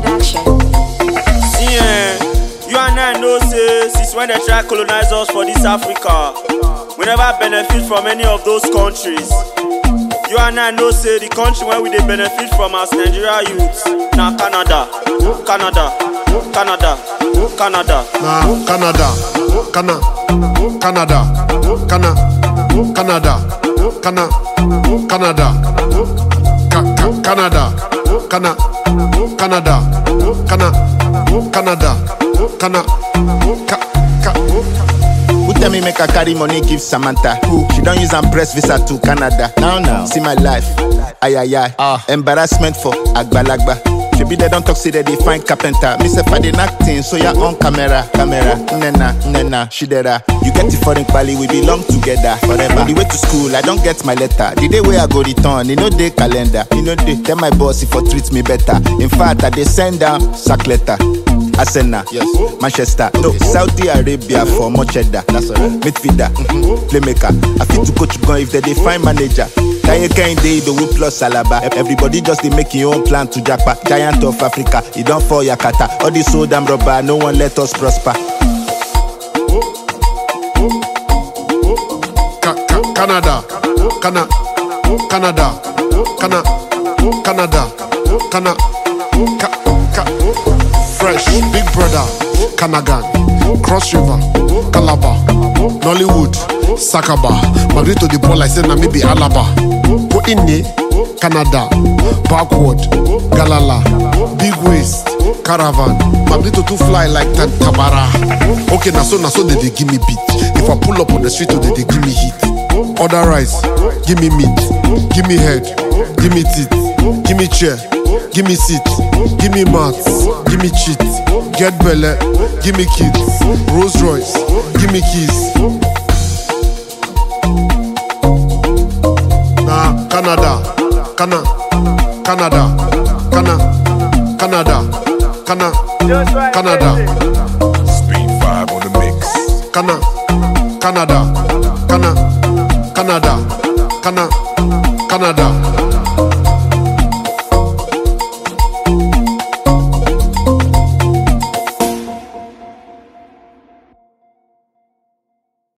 Production. See, you and I know say since when they try colonize us for this Africa, we never benefit from any of those countries. You and I know say the country where we dey benefit from as Nigeria youths na Canada, Canada, Canada, Canada. Nah, Canada, Canada, Canada, Canada, Canada, Canada, Canada, Canada, Canada, Canada, Canada, Canada. Who tell me make I carry money give Samantha? Who? She don't use and press visa to Canada. Now. See my life. Embarrassment for Agbalagba. Maybe they don't talk, say that they find carpenter. Me say find acting, so you're on camera. Nena, shidera. You get the foreign quality, we belong together forever. On the way to school, I don't get my letter. The day where I go return, you know day calendar. You know they tell my boss if he treats me better. In fact, I they send down sack letter. Arsenal, yes. Manchester, no, Saudi Arabia for much cheddar. That's all right. Midfielder, playmaker. I fit to coach gun if they find manager. Kanye Kinde, the Wu plus Alaba. Everybody just they make your own plan to jackpot. Giant of Africa, he don't fall Yakata. All this so damn rubber, no one let us prosper. Canada, Canada, Canada, Canada, Canada, Canada, Fresh, Big Brother, Kanagan, Cross River, Calabar, Nollywood, Sakaba, Magrito the ball I said na maybe Alaba. Go in Canada, Backward, Galala, Big Waist, Caravan, Magrito to fly like Tabara. Okay, na so they give me beat. If I pull up on the street, they give me heat. Order rice, give me meat, give me head, give me teeth, give me chair, give me seat, give me mats, give me cheat, get belly, give me kids, Rolls Royce, give me keys. Nah, Canada, Canada, Canada, Canada, Canada, Canada. Speed 5 on the mix. Canada, Canada, Canada, Canada, Canada, Canada.